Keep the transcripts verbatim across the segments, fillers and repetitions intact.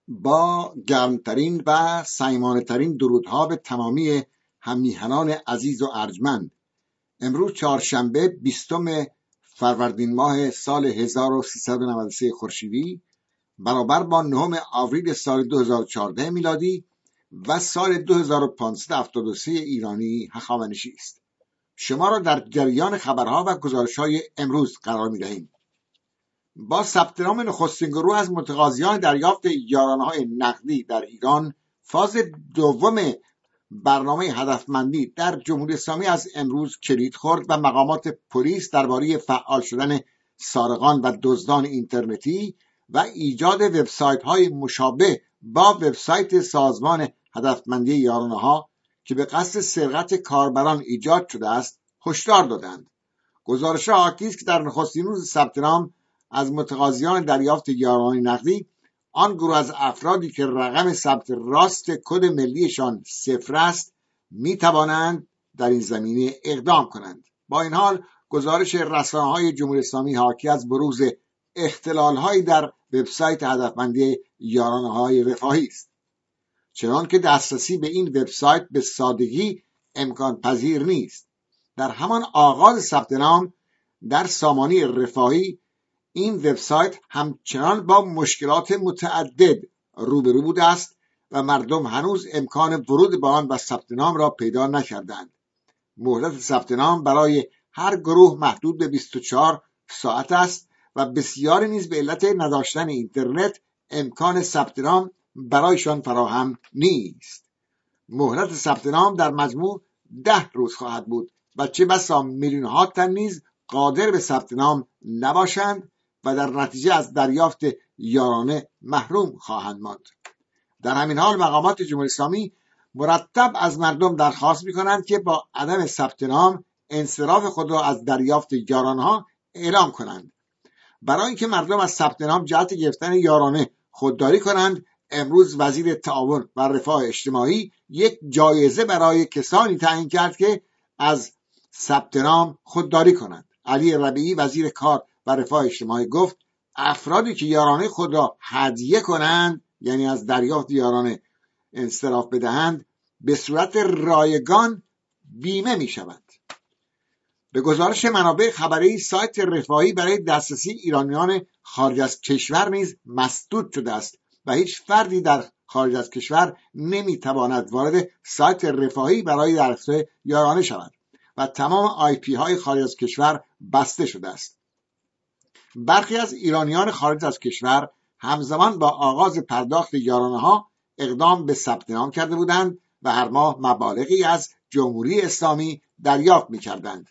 با گرمترین و صمیمانه‌ترین درودها به تمامی هم‌میهنان عزیز و ارجمند. امروز چهارشنبه بیستم فروردین ماه سال هزار و سیصد و نود و سه خورشیدی برابر با نهم آوریل سال دو هزار و چهارده میلادی و سال دو هزار و پانصد و هفتاد و سه ایرانی هخامنشی است. شما را در جریان خبرها و گزارش‌های امروز قرار می‌دهیم. با ثبت نام نخستین گروه از متقاضیان دریافت یارانه‌های نقدی در ایران، فاز دوم برنامه هدفمندی در جمهوری اسلامی از امروز کلید خورد و مقامات پلیس درباره فعال شدن سارقان و دزدان اینترنتی و ایجاد وبسایت‌های مشابه با وبسایت سازمان هدفمندی یارانه‌ها که به قصد سرقت کاربران ایجاد شده است هشدار دادند. گزارش حاکی است که در نخستین روز ثبت نام از متقاضیان دریافت یارانه نقدی، آن گروه از افرادی که رقم ثبت راست کد ملیشان صفر است می توانند در این زمینه اقدام کنند. با این حال گزارش رسانه‌های جمهوری اسلامی حاکی از بروز اختلال‌هایی در وبسایت هدفمندی یارانه‌های رفاهی است، چنانکه دسترسی به این وبسایت به سادگی امکان پذیر نیست. در همان آغاز ثبت نام در سامانه رفاهی این وبسایت همچنان با مشکلات متعدد روبرو بوده است و مردم هنوز امکان ورود به آن و ثبت نام را پیدا نکردند. مهلت ثبت نام برای هر گروه محدود به بیست و چهار ساعت است و بسیاری نیز به علت نداشتن اینترنت امکان ثبت نام برایشان فراهم نیست. مهلت ثبت نام در مجموع ده روز خواهد بود و چه بسا میلیون ها تن نیز قادر به ثبت نام نباشند و در نتیجه از دریافت یارانه محروم خواهند ماند. در همین حال مقامات جمهوری اسلامی مرتب از مردم درخواست می‌کنند که با عدم ثبت نام انصراف خود را از دریافت یارانه‌ها اعلام کنند. برای اینکه مردم از ثبت نام جهت گرفتن یارانه خودداری کنند، امروز وزیر تعاون و رفاه اجتماعی یک جایزه برای کسانی تعیین کرد که از ثبت نام خودداری کنند. علی ربیعی وزیر کار و رفاه اجتماعی گفت افرادی که یارانه خود را هدیه کنند، یعنی از دریافت یارانه انصراف بدهند، به صورت رایگان بیمه می شوند. به گزارش منابع خبری، سایت رفاهی برای دسترسی ایرانیان خارج از کشور نیز مسدود شده است و هیچ فردی در خارج از کشور نمی تواند وارد سایت رفاهی برای دریافت یارانه شود و تمام آی پی های خارج از کشور بسته شده است. برخی از ایرانیان خارج از کشور همزمان با آغاز پرداخت یارانه ها اقدام به ثبت نام کرده بودند و هر ماه مبالغی از جمهوری اسلامی دریافت می کردند.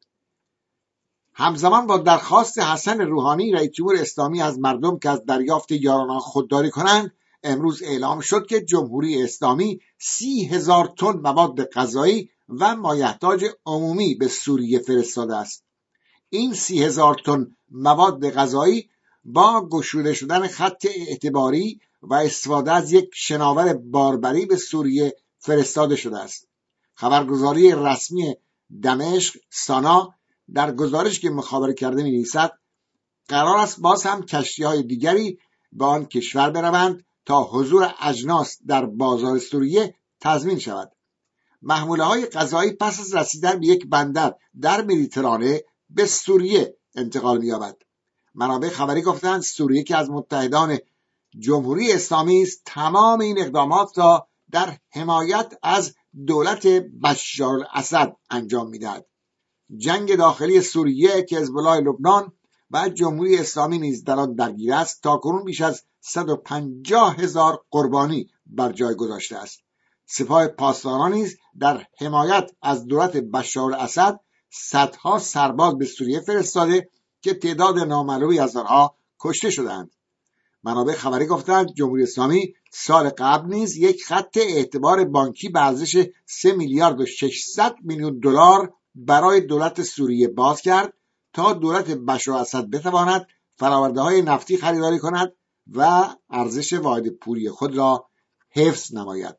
همزمان با درخواست حسن روحانی رئیس جمهور اسلامی از مردم که از دریافت یارانه خودداری کنند، امروز اعلام شد که جمهوری اسلامی سی هزار تن مواد غذایی و مایحتاج عمومی به سوریه فرستاده است. این سی هزار تن مواد غذایی با گشوده شدن خط اعتباری و استفاده از یک شناور باربری به سوریه فرستاده شده است. خبرگزاری رسمی دمشق سانا در گزارش که مخابره کرده می‌نویسد قرار است باز هم کشتی‌های دیگری به آن کشور بروند تا حضور اجناس در بازار سوریه تضمین شود. محموله‌های غذایی پس از رسیدن به یک بندر در مدیترانه به سوریه انتقال می‌یابد. منابع خبری گفتند سوریه که از متحدان جمهوری اسلامی است، تمام این اقدامات را در حمایت از دولت بشار الاسد انجام می‌دهد. جنگ داخلی سوریه که حزب الله لبنان و جمهوری اسلامی نیز در آن درگیر است، تاکنون بیش از صد و پنجاه هزار قربانی بر جای گذاشته است. سپاه پاسداران نیز در حمایت از دولت بشار الاسد صدها سرباز به سوریه فرستاده که تعداد نامعلومی از آنها کشته شدند. منابع خبری گفتند جمهوری اسلامی سال قبل نیز یک خط اعتبار بانکی به ارزش سه میلیارد و ششصد میلیون دلار برای دولت سوریه باز کرد تا دولت بشار الاسد بتواند فرآورده‌های نفتی خریداری کند و ارزش واحد پولی خود را حفظ نماید.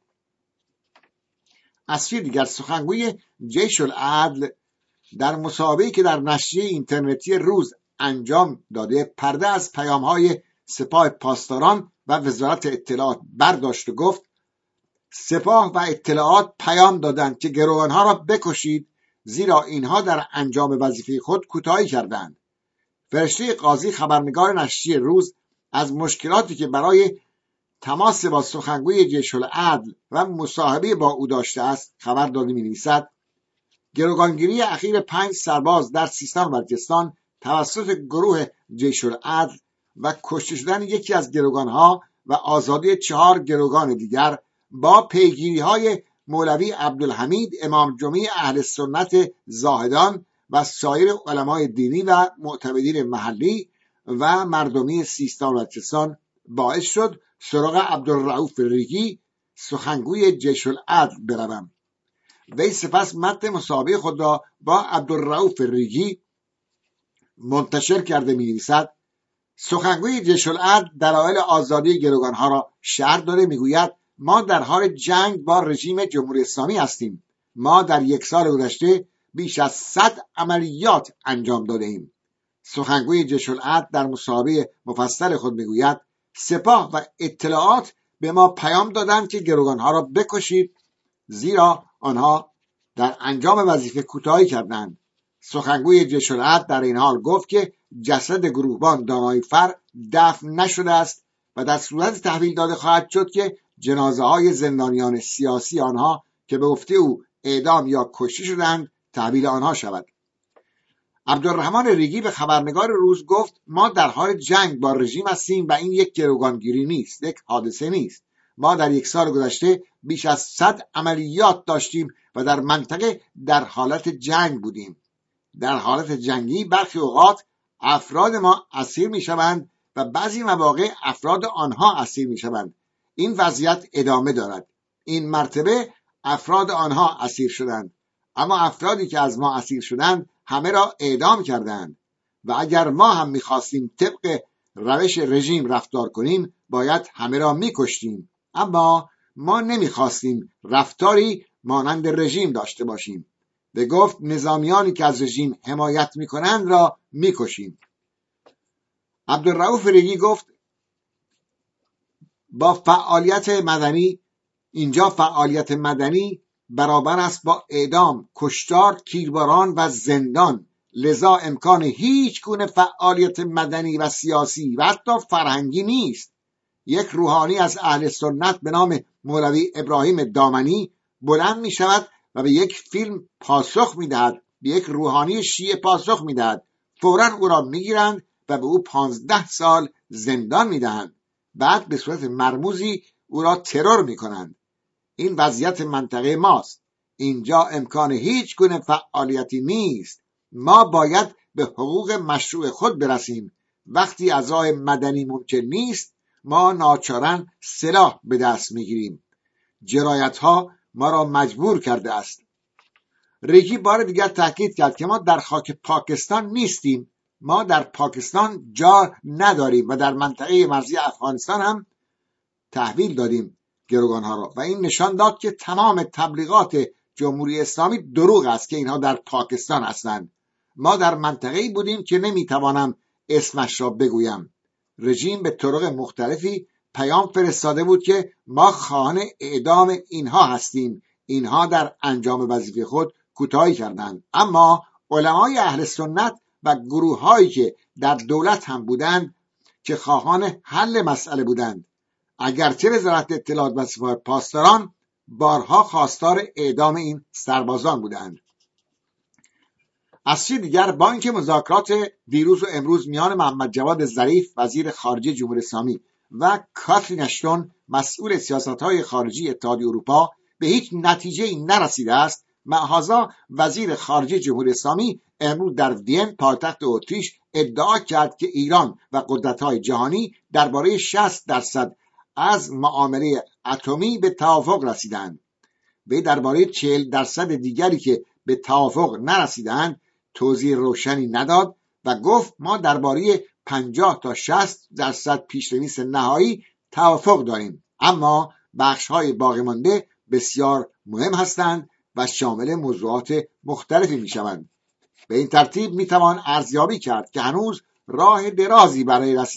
از سوی دیگر سخنگوی جیش العدل در مسابقه‌ای که در نشریه اینترنتی روز انجام داده پرده از پیام‌های سپاه پاسداران و وزارت اطلاعات برداشت و گفت سپاه و اطلاعات پیام دادند که گروگانها را بکشید، زیرا اینها در انجام وظیفه خود کوتاهی کردند. فرشته قاضی خبرنگار نشریه روز از مشکلاتی که برای تماس با سخنگوی جیش العدل و مصاحبه با او داشته است خبر داده می‌نویسد گروگانگیری اخیر پنج سرباز در سیستان و بلوچستان توسط گروه جیش العدل و کشته شدن یکی از گروگانها و آزادی چهار گروگان دیگر با پیگیری‌های مولوی عبدالحمید امام جمعه اهل سنت زاهدان و سایر علمای دینی و معتمدین محلی و مردمی سیستان و بلوچستان باعث شد سراغ عبدالرؤوف ریگی سخنگوی جیش العدل بروم. وی سپس متن مصاحبه خود را با عبدالرؤوف ریگی منتشر کرده می‌نویسد سخنگوی جیش العدل دلایل آزادی گروگانها را شرح داده، میگوید ما در حال جنگ با رژیم جمهوری اسلامی هستیم. ما در یک سال گذشته بیش از صد عملیات انجام داده ایم. سخنگوی جیش العدل در مصاحبه مفصل خود میگوید سپاه و اطلاعات به ما پیام دادند که گروگانها را بکشید، زیرا آنها در انجام وظیفه کوتاهی کردند. سخنگوی جیش العدل در این حال گفت که جسد گروهبان دانایفر دفن نشده است و در صورت تحویل داده خواهد شد که جنازه های زندانیان سیاسی آنها که به گفته او اعدام یا کشته شدند تحویل آنها شود. عبدالرحمن ریگی به خبرنگار روز گفت ما در حال جنگ با رژیم هستیم و این یک گروگانگیری نیست، یک حادثه نیست. ما در یک سال گذشته بیش از صد عملیات داشتیم و در منطقه در حالت جنگ بودیم. در حالت جنگی برخی اوقات افراد ما اسیر می شوند و بعضی مواقع افراد آنها اسیر می شوند. این وضعیت ادامه دارد. این مرتبه افراد آنها اسیر شدند، اما افرادی که از ما اسیر شدند همه را اعدام کردند و اگر ما هم می‌خواستیم طبق روش رژیم رفتار کنیم باید همه را می‌کشتیم، اما ما نمی‌خواستیم رفتاری مانند رژیم داشته باشیم. به گفت نظامیانی که از رژیم حمایت می‌کنند را می‌کشیم. عبدالرؤوف ریگی گفت با فعالیت مدنی اینجا فعالیت مدنی برابر است با اعدام، کشتار، تیرباران و زندان، لذا امکان هیچ گونه فعالیت مدنی و سیاسی و حتی فرهنگی نیست. یک روحانی از اهل سنت به نام مولوی ابراهیم دامنی بلند می شود و به یک فیلم پاسخ می دهد، به یک روحانی شیعه پاسخ می دهد، فوراً او را می گیرند و به او پانزده سال زندان می دهند، بعد به صورت مرموزی او را ترور می کنند. این وضعیت منطقه ماست. اینجا امکان هیچ گونه فعالیتی نیست. ما باید به حقوق مشروع خود برسیم. وقتی از راه مدنی ممکن نیست ما ناچارن سلاح به دست میگیریم. جنایت ها ما را مجبور کرده است. ریگی بار دیگر تاکید کرد که ما در خاک پاکستان نیستیم. ما در پاکستان جا نداریم و در منطقه مرزی افغانستان هم تحویل دادیم گروگانها را و این نشان داد که تمام تبلیغات جمهوری اسلامی دروغ است که اینها در پاکستان هستند. ما در منطقه‌ای بودیم که نمیتوانم اسمش را بگویم. رژیم به طرق مختلفی پیام فرستاده بود که ما خواهان اعدام اینها هستیم. اینها در انجام وظیفه خود کوتاهی کردند. اما علمای اهل سنت و گروه‌هایی که در دولت هم بودند که خواهان حل مسئله بودند، اگرچه وزارت اطلاعات و سپاه پاسداران بارها خواستار اعدام این سربازان بودند. از سوی دیگر با اینکه مذاکرات دیروز و امروز میان محمد جواد ظریف وزیر خارجه جمهوری اسلامی و کاترین اشتون مسئول سیاست‌های خارجی اتحادیه اروپا به هیچ نتیجه‌ای نرسیده است، معاذا وزیر خارجه جمهوری اسلامی امروز در وین پایتخت اتریش ادعا کرد که ایران و قدرت‌های جهانی درباره شصت درصد از معامله اتمی به توافق رسیدند. وی درباره چهل درصد دیگری که به توافق نرسیدند توضیح روشنی نداد و گفت ما درباره پنجاه تا شصت درصد پیش‌نویس نهایی توافق داریم، اما بخش‌های باقی مانده بسیار مهم هستند و شامل موضوعات مختلفی می‌شوند. به این ترتیب می‌توان ارزیابی کرد که هنوز راه درازی برای رسیدن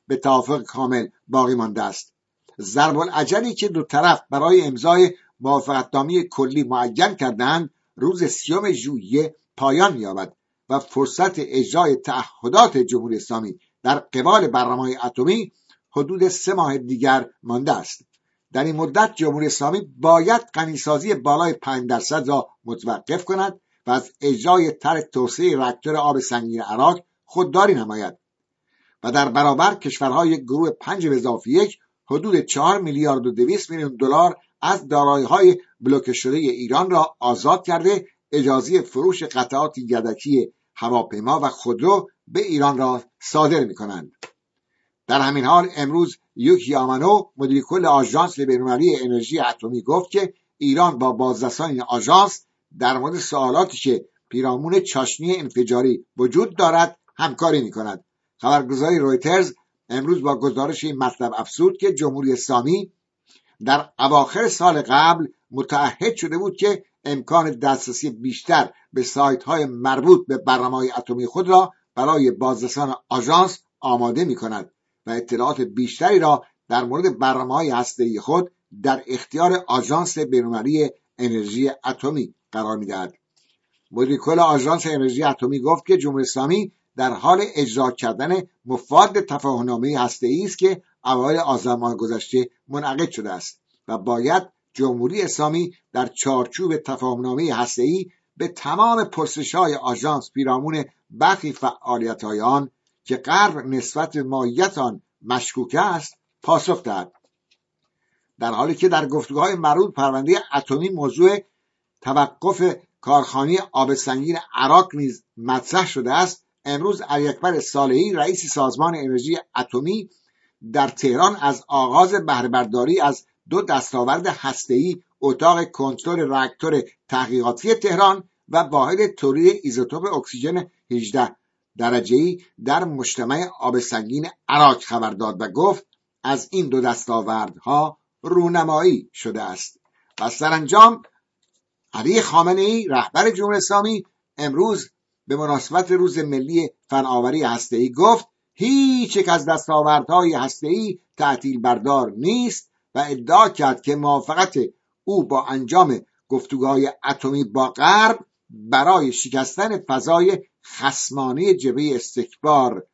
به توافق کامل باقی مانده است. ضرب العجلی که دو طرف برای امضای موافقتنامه کلی معین کردند روز سیوم ژوئیه پایان یابد و فرصت اجرای تعهدات جمهوری اسلامی در قبال برنامه‌های اتمی حدود سه ماه دیگر مانده است. در این مدت جمهوری اسلامی باید غنیسازی بالای پنج درصد را متوقف کند و از اجرای طرح توسعه راکتور آب سنگین عراق خودداری نماید و در برابر کشورهای گروه پنج به اضافه یک حدود چهار میلیارد و دویست میلیون دلار از دارایی‌های بلوکه شده ایران را آزاد کرده اجازه فروش قطعات یدکی هواپیما و خودرو به ایران را صادر می‌کنند. در همین حال امروز یوکی آمانو مدیر کل آژانس بین‌المللی انرژی اتمی گفت که ایران با بازرسان این آژانس در مورد سوالاتی که پیرامون چاشنی انفجاری وجود دارد همکاری می‌کند. خبرگزاری رویترز امروز با گزارش این مطلب افزود که جمهوری اسلامی در اواخر سال قبل متعهد شده بود که امکان دسترسی بیشتر به سایت‌های مربوط به برنامه‌های اتمی خود را برای بازرسان آژانس آماده می‌کند و اطلاعات بیشتری را در مورد برنامه‌های هسته‌ای خود در اختیار آژانس بین‌المللی انرژی اتمی قرار می‌دهد. مدیر کل آژانس انرژی اتمی گفت که جمهوری اسلامی در حال اجرا کردن مفاد تفاهم‌نامه هسته‌ای است که اوایل آذر ماه گذشته منعقد شده است و باید جمهوری اسلامی در چارچوب تفاهم‌نامه هسته‌ای به تمام پرسش‌های آژانس پیرامون برخی فعالیت‌های آن که غرب نسبت به ماهیت آن مشکوک است پاسخ دهد. در حالی که در گفتگوهای مربوط پرونده اتمی موضوع توقف کارخانه آب سنگین عراق نیز مطرح شده است، امروز علی اکبر صالحی رئیس سازمان انرژی اتمی در تهران از آغاز بهره برداری از دو دستاورد هسته‌ای اتاق کنترل راکتور تحقیقاتی تهران و واحد تولید ایزوتوپ اکسیژن هجده درجه‌ای در مجتمع آب سنگین عراق خبر داد و گفت از این دو دستاوردها رونمایی شده است. و سرانجام علی خامنه‌ای رهبر جمهوری اسلامی امروز به مناسبت روز ملی فناوری هسته‌ای گفت هیچ یک از دستاوردهای هسته‌ای تعطیل بردار نیست و ادعا کرد که موافقت او با انجام گفتگوهای اتمی با غرب برای شکستن فضای خصمانه جبهه استکبار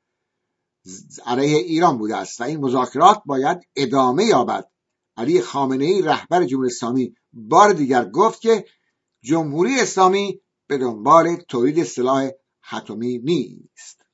علیه ایران بوده است و این مذاکرات باید ادامه یابد. علی خامنه‌ای رهبر جمهوری اسلامی بار دیگر گفت که جمهوری اسلامی به دنبال تولید سلاح اتمی نیست.